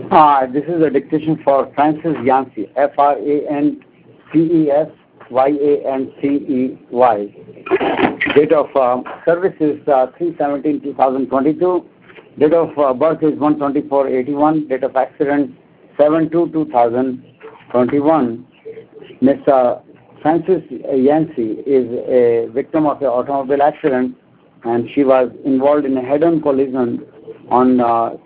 This is a dictation for Frances Yancey, Franceyyancey. Date of service is 3/17/2022. Date of birth is 1/24/81. Date of accident 7/2/2021. Miss Frances Yancey is a victim of an automobile accident, and she was involved in a head-on collision on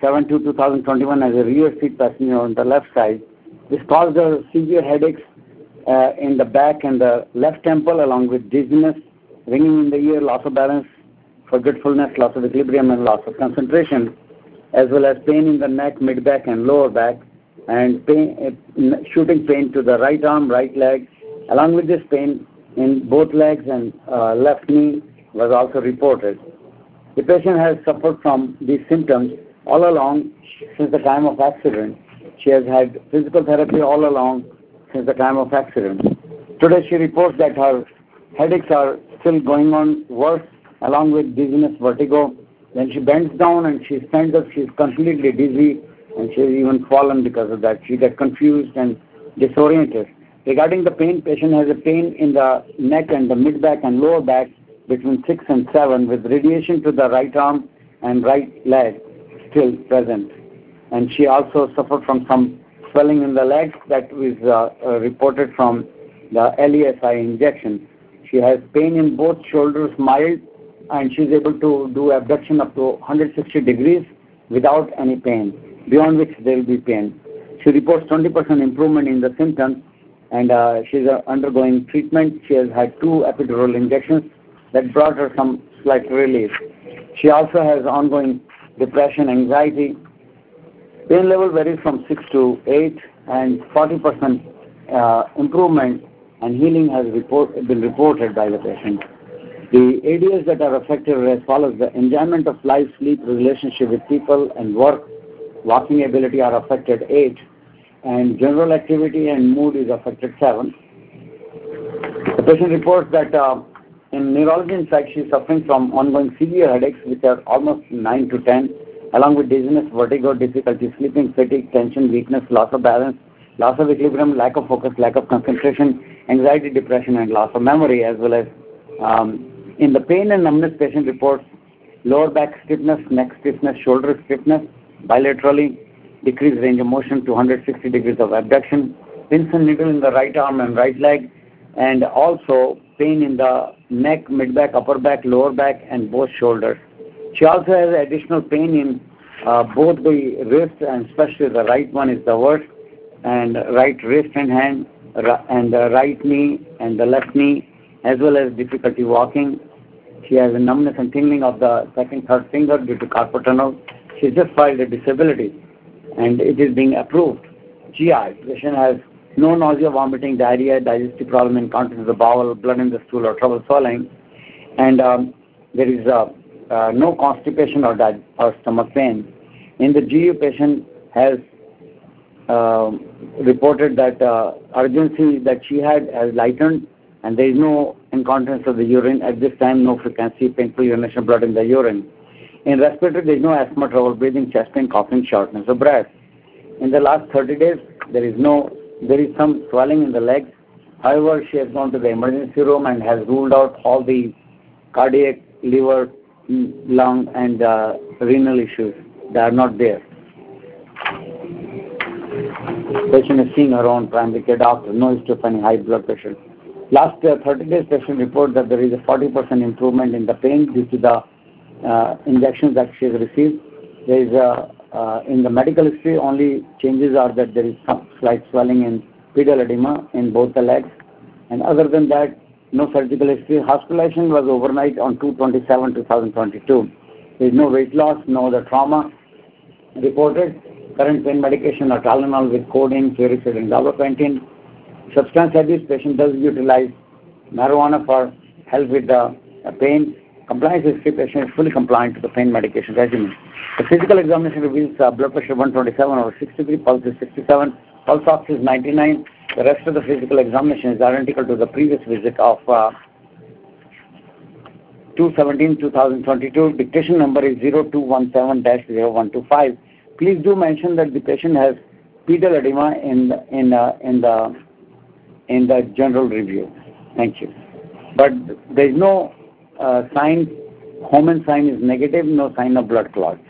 7/2/2021 as a rear seat passenger on the left side. This caused her severe headaches in the back and the left temple, along with dizziness, ringing in the ear, loss of balance, forgetfulness, loss of equilibrium, and loss of concentration, as well as pain in the neck, mid-back, and lower back, and shooting pain to the right arm, right leg. Along with this, pain in both legs and left knee was also reported. The patient has suffered from these symptoms all along since the time of accident. She has had physical therapy all along since the time of accident. Today she reports that her headaches are still going on worse, along with dizziness, vertigo. When she bends down and she stands up, she is completely dizzy, and she has even fallen because of that. She gets confused and disoriented. Regarding the pain, patient has a pain in the neck and the mid-back and lower back between 6 and 7, with radiation to the right arm and right leg still present. And she also suffered from some swelling in the legs that was reported from the LESI injection. She has pain in both shoulders, mild, and she is able to do abduction up to 160 degrees without any pain, beyond which there will be pain. She reports 20% improvement in the symptoms, and she is undergoing treatment. She has had 2 epidural injections that brought her some slight relief. She also has ongoing depression, anxiety. Pain level varies from 6 to 8, and 40% improvement and healing has been reported by the patient. The areas that are affected are as follows: the enjoyment of life, sleep, relationship with people, and work, walking ability are affected 8, and general activity and mood is affected 7. The patient reports that in neurology, in fact, she is suffering from ongoing severe headaches, which are almost 9 to 10, along with dizziness, vertigo, difficulty sleeping, fatigue, tension, weakness, loss of balance, loss of equilibrium, lack of focus, lack of concentration, anxiety, depression, and loss of memory, as well as in the pain and numbness, patient reports lower back stiffness, neck stiffness, shoulder stiffness, bilaterally, decreased range of motion to 160 degrees of abduction, pins and needle in the right arm and right leg, and also pain in the neck, mid-back, upper back, lower back, and both shoulders. She also has additional pain in both the wrists, and especially the right one is the worst, and right wrist and hand, and the right knee and the left knee, as well as difficulty walking. She has a numbness and tingling of the second, third finger due to carpal tunnel. She just filed a disability, and it is being approved. GI, patient has no nausea, vomiting, diarrhea, digestive problem, incontinence of the bowel, blood in the stool, or trouble swallowing, and there is no constipation or stomach pain. In the GU, patient has reported that urgency that she had has lightened, and there is no incontinence of the urine at this time, no frequency, painful urination, blood in the urine. In respiratory, there is no asthma, trouble breathing, chest pain, coughing, shortness of breath. In the last 30 days, there is some swelling in the legs. However, she has gone to the emergency room and has ruled out all the cardiac, liver, lung, and renal issues. They are not there. Patient is seeing her own primary care doctor, no history of any high blood pressure. Last 30 days, patient report that there is a 40% improvement in the pain due to the injections that she has received. There is in the medical history, only changes are that there is some slight swelling in pedal edema in both the legs, and other than that, no surgical history. Hospitalization was overnight on 2/27/2022. There is no weight loss, no other trauma reported. Current pain medication are Tylenol with codeine, Furicid, and gabapentin. Substance abuse, patient does utilize marijuana for help with the pain. Compliance history, patient is fully compliant to the pain medication regimen. The physical examination reveals blood pressure 127/63, pulse is 67, pulse ox is 99. The rest of the physical examination is identical to the previous visit of 2/17/2022. Dictation number is 0217-0125. please do mention that the patient has pedal edema in the general review. Thank you. But there is no sign. Homan sign is negative. No sign of blood clots.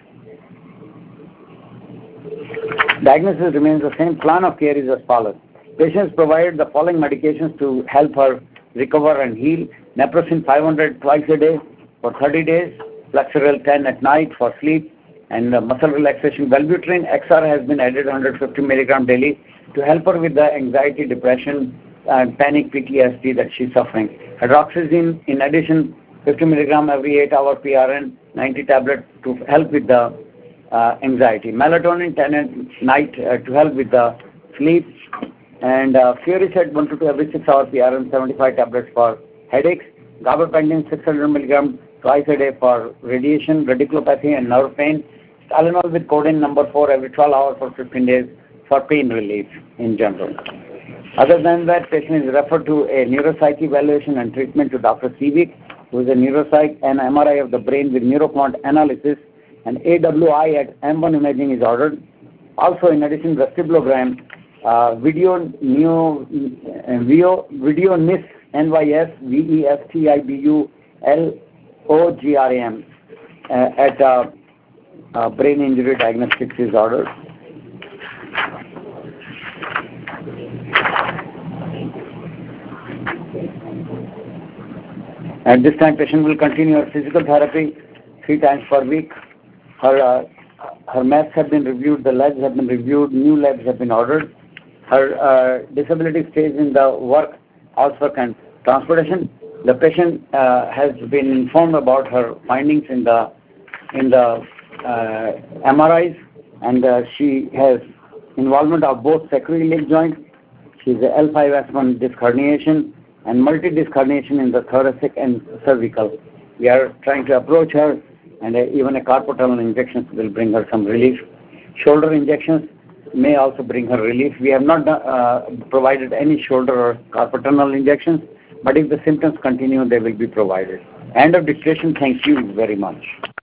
Diagnosis remains the same. Plan of care is as follows. Patients provided the following medications to help her recover and heal. Naproxen 500 twice a day for 30 days. Flexeril 10 at night for sleep. And muscle relaxation. Wellbutrin XR has been added 150 milligram daily to help her with the anxiety, depression, and panic PTSD that she's suffering. Hydroxyzine, in addition, 50 milligram every 8-hour PRN, 90 tablets to help with the anxiety. Melatonin 10 at night to help with the sleep. And Furicet 1 to 2 every 6-hour PRN, 75 tablets for headaches. Gabapentin 600 milligram twice a day for radiation, radiculopathy, and nerve pain. Tylenol with codeine number 4 every 12 hours for 15 days for pain relief in general. Other than that, patient is referred to a neuropsych evaluation and treatment to Dr. Sivik, who is a neuropsych, and MRI of the brain with neuroquant analysis, and AWI at M1 imaging is ordered. Also, in addition, vestibulogram, video NIS NYS VESTIBULOGRAM at brain injury diagnostics is ordered. At this time, patient will continue her physical therapy 3 times per week. Her maps have been reviewed, the labs have been reviewed, new labs have been ordered. Her disability stays in the work, housework and transportation. The patient has been informed about her findings in the MRIs, and she has involvement of both sacroiliac joint. She is a L5S1 disc herniation and multi-disc herniation in the thoracic and cervical. We are trying to approach her, and even a carpal tunnel injections will bring her some relief. Shoulder injections may also bring her relief. We have not provided any shoulder or carpal tunnel injections, but if the symptoms continue, they will be provided. End of discussion. Thank you very much.